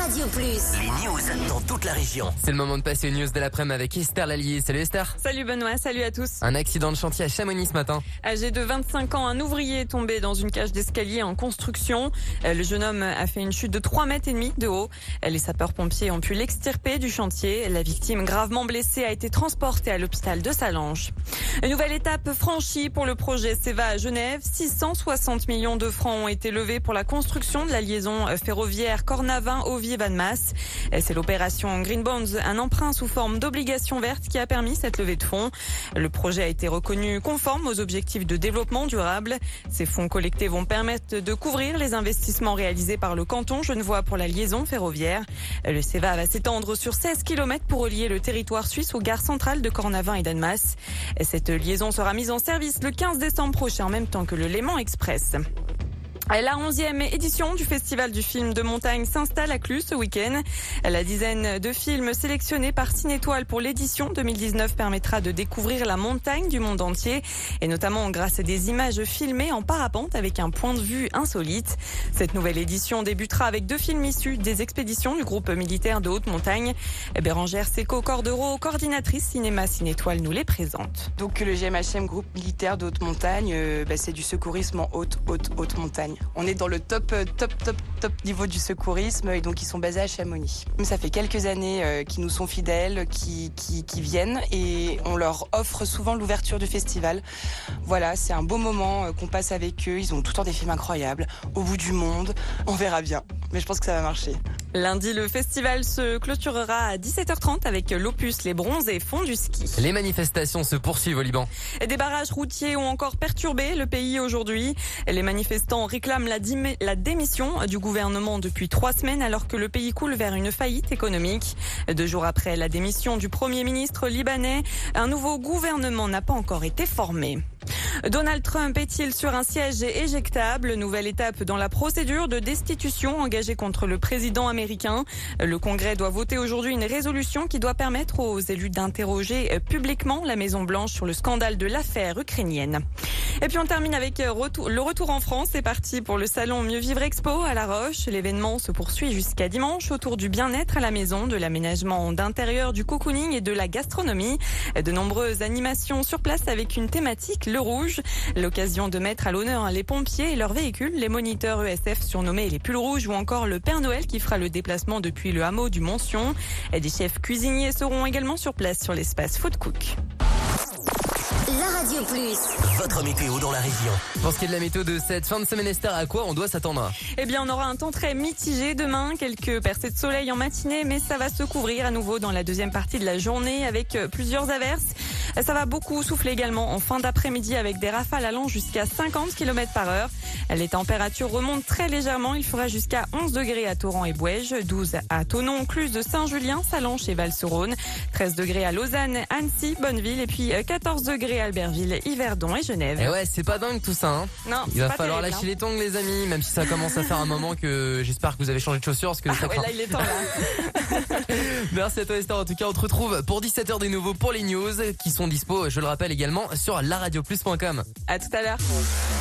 Radio Plus. Les news dans toute la région. C'est le moment de passer aux news de l'après-midi avec Esther Lallier. Salut Esther. Salut Benoît, salut à tous. Un accident de chantier à Chamonix ce matin. Âgé de 25 ans, un ouvrier est tombé dans une cage d'escalier en construction. Le jeune homme a fait une chute de 3,5 mètres de haut. Les sapeurs-pompiers ont pu l'extirper du chantier. La victime, gravement blessée, a été transportée à l'hôpital de Sallanches. Une nouvelle étape franchie pour le projet CEVA à Genève. 660 millions de francs ont été levés pour la construction de la liaison ferroviaire Cornavin-Ovie-Vanmas. C'est l'opération Green Bonds, un emprunt sous forme d'obligation verte qui a permis cette levée de fonds. Le projet a été reconnu conforme aux objectifs de développement durable. Ces fonds collectés vont permettre de couvrir les investissements réalisés par le canton genevois pour la liaison ferroviaire. Le CEVA va s'étendre sur 16 km pour relier le territoire suisse aux gares centrales de Cornavin et d'Annemasse. Cette liaison sera mise en service le 15 décembre prochain, en même temps que le Léman Express. La 11e édition du Festival du film de montagne s'installe à Cluses ce week-end. La dizaine de films sélectionnés par Cinétoile pour l'édition 2019 permettra de découvrir la montagne du monde entier et notamment grâce à des images filmées en parapente avec un point de vue insolite. Cette nouvelle édition débutera avec 2 films issus des expéditions du groupe militaire de haute montagne. Bérangère Seco-Cordereau, coordinatrice cinéma Cinétoile, nous les présente. Donc le GMHM, groupe militaire de haute montagne, c'est du secourisme en haute montagne. On est dans le top niveau du secourisme et donc ils sont basés à Chamonix. Ça fait quelques années qu'ils nous sont fidèles, qui viennent et on leur offre souvent l'ouverture du festival. Voilà, c'est un beau moment qu'on passe avec eux. Ils ont tout le temps des films incroyables. Au bout du monde, on verra bien. Mais je pense que ça va marcher. Lundi, le festival se clôturera à 17h30 avec l'opus Les Bronzes et Fonds du ski. Les manifestations se poursuivent au Liban. Des barrages routiers ont encore perturbé le pays aujourd'hui. Les manifestants réclament la démission du gouvernement depuis 3 semaines alors que le pays coule vers une faillite économique. 2 jours après la démission du Premier ministre libanais, un nouveau gouvernement n'a pas encore été formé. Donald Trump est-il sur un siège éjectable? Nouvelle étape dans la procédure de destitution engagée contre le président américain. Le Congrès doit voter aujourd'hui une résolution qui doit permettre aux élus d'interroger publiquement la Maison-Blanche sur le scandale de l'affaire ukrainienne. Et puis on termine avec le retour en France. C'est parti pour le salon Mieux Vivre Expo à La Roche. L'événement se poursuit jusqu'à dimanche autour du bien-être à la maison, de l'aménagement d'intérieur, du cocooning et de la gastronomie. De nombreuses animations sur place avec une thématique, le rouge. L'occasion de mettre à l'honneur les pompiers et leurs véhicules, les moniteurs ESF surnommés les pulls rouges ou encore le Père Noël qui fera le déplacement depuis le hameau du Montsion. Des chefs cuisiniers seront également sur place sur l'espace Food Cook. La Radio Plus. Votre météo dans la région. Pour ce qui est de la météo de cette fin de semaine, Esther, à quoi on doit s'attendre? Eh bien, on aura un temps très mitigé demain, quelques percées de soleil en matinée, mais ça va se couvrir à nouveau dans la deuxième partie de la journée avec plusieurs averses. Ça va beaucoup souffler également en fin d'après-midi avec des rafales allant jusqu'à 50 km/h. Les températures remontent très légèrement. Il fera jusqu'à 11 degrés à Thoran et Bouèges, 12 à Thonon, Cluses de Saint-Julien, Sallanches et Val-sur-Rhône, 13 degrés à Lausanne, Annecy, Bonneville et puis 14 degrés à Albertville, Yverdon et Genève. Et ouais, c'est pas dingue tout ça, hein. Non, Il va falloir lâcher les tongs, les amis, même si ça commence à faire un moment que j'espère que vous avez changé de chaussures parce que ça craint. Là, il est temps là. Merci à toi Esther. En tout cas, on te retrouve pour 17h des nouveaux pour les news qui sont dispo, je le rappelle également, sur laradioplus.com. À tout à l'heure.